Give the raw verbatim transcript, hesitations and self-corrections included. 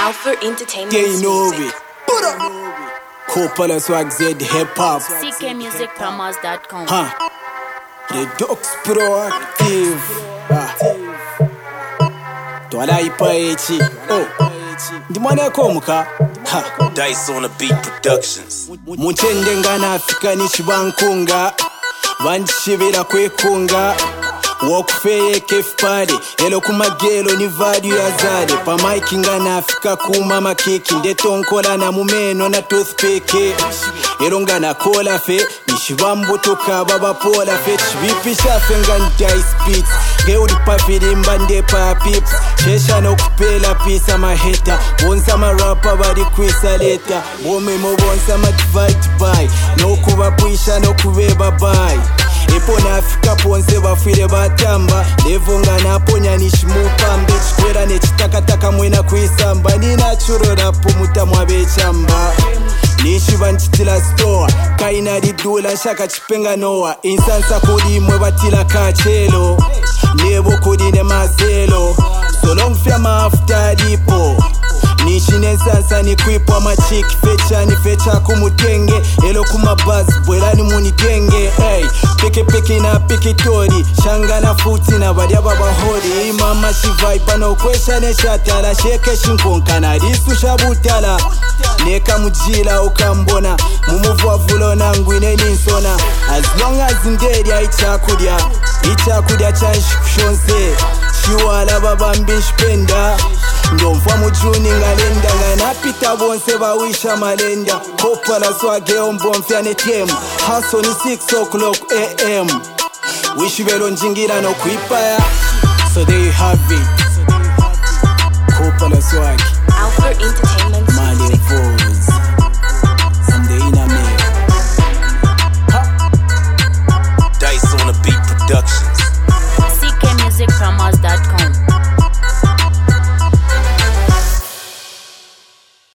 Alpha Entertainment They know Music. it. Coppola Swag Z Hip Hop. C K music promos dot com. Huh. Redux Proactive. Ah. Twala ipa echi. Oh. Ndimane komuka. Ha. Dice on the Beat Productions. Munchende ngana Afrika nishibankunga. Vanchibira kwekunga. Wokufeye kefpade elo kumagelo ni value ya zade pa mic ngana Afrika kuma makiki ndetonkola na mumeno na toothpick elo ngana kola fe nishibambu toka baba pola fe chibipisha fe ngani dice beats geudi papiri mbande pa pips chesha no kupela pisa maheta bonsa ma rapper bari kwisa leta bome mo bonsa ma divide by no kuba puisha no kubeba by Epo na Afrika ponze bafire batamba Levonga na ponya nishimupambe Chikwera ne chitakataka mwena kuisamba Nina churo rapo mutamwa bechamba Nishiba nchitila store Kaina ridula nshaka chipenga noa Insansa kodi mwe batila kachelo Nebo kodi ne mazelo Solong fya maafta dipo Nishine nsansa ni kuipwa machiki Fecha ni fecha kumutenge Elo kumabaz bwela muni genge Hey, peke peke na peke tori Shanga na futi na badia baba hori Mama shivaipa no kwesha ne shatala Sheke shinkonka na risu shabutala Neka mujila ukambona Mumuvu wa vulo na ngwine ninsona As long as nderi aichakudia Ichakudia chanshikushonse Shiwala baba mbishpenda Ndomfa mujuni ngalenda Ngana pita bonse bawisha malenda Coppola Swag ombomfya netemu Hustle ni six o'clock a m Wishibelo njingira no kuipaya So there you have it Coppola Swag Alpha Entertainment Mali Music. Foes I'm the inner man. Dice on the Beat Productions.